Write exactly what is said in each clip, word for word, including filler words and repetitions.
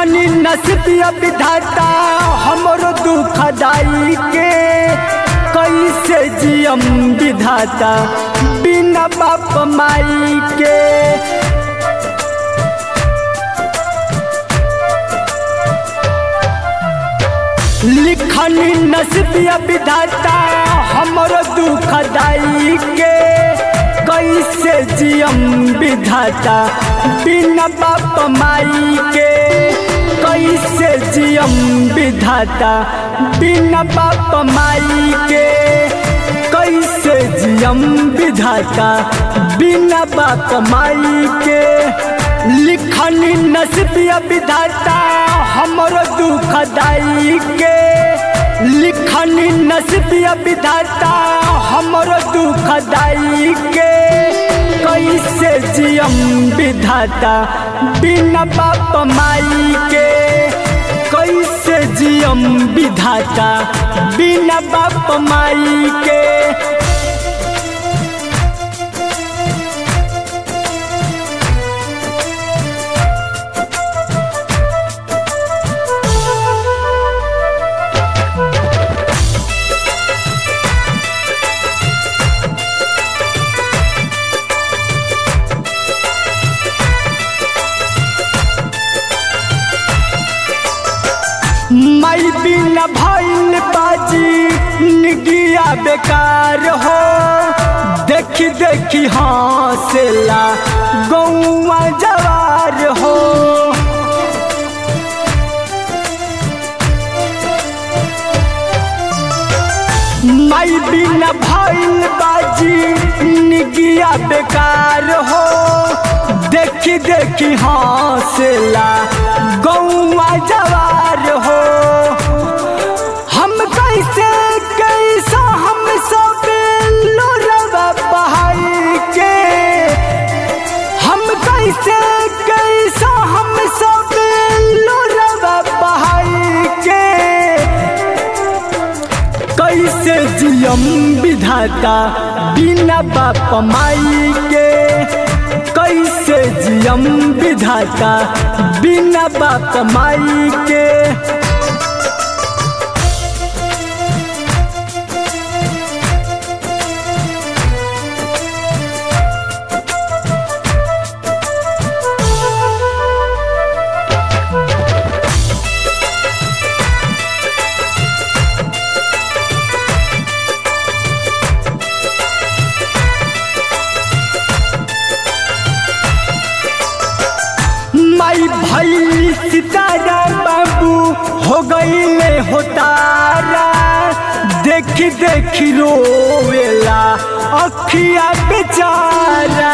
लिखनी नसीबिया विधाता हमरो दुख दाई के कैसे जियम विधाता बिना बाप माई के। लिखनी नसीबिया विधाता हमरो दुख दाई के कैसे जियम विधाता बिना बाप माई के। कैसे जियम विधाता बिना बाप माई के। कैसे जियम विधाता बिना बाप माई के। लिखनी नसीबिया विधाता हमरो दुख दाई के। लिखनी नसीबिया विधाता हमरो दुख दाई के कैसे जियम विधाता बिना बाप माई के। कैसे जियम विधाता बिना बाप माई के। माई बिना भइल बाजी निगिया बेकार हो। देखी देखी हंसेला गौवा जवार हो। माई बिना भइल बाजी निगिया बेकार हो। देखी देखी हंसेला गौवा जवार हो। हम कैसे कैसा हम सब लोरवा बहाई के। हम कैसे कैसा हम सब लोरवा बहाई के। कैसे जियम विधाता बिना बाप माई के। कैसे जियम विधाता बिना बाप माई के। माई भाई सितारा बाबू हो गईले हो तारा। देखी देखी रोवेला अखिया बेचारा।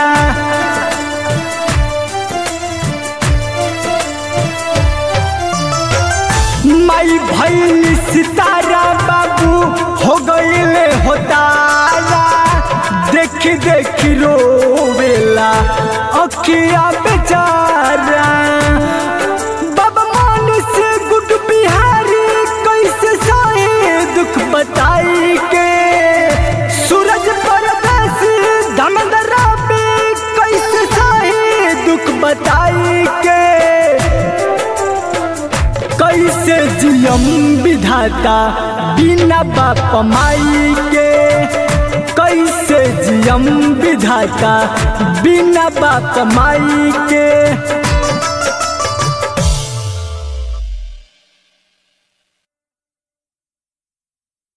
माई भाई सितारा बाबू हो गईले हो तारा। देखी देखी रोवेला अखिया बेचारा। बाबा मान से गुड बिहारी कैसे सहे दुख बताई के। सूरज परदेसी धमदरा पे कैसे सहे दुख बताई के। कैसे जियम विधाता बिना बाप माई के। कैसे जियम विधाता बिना बाप माई के।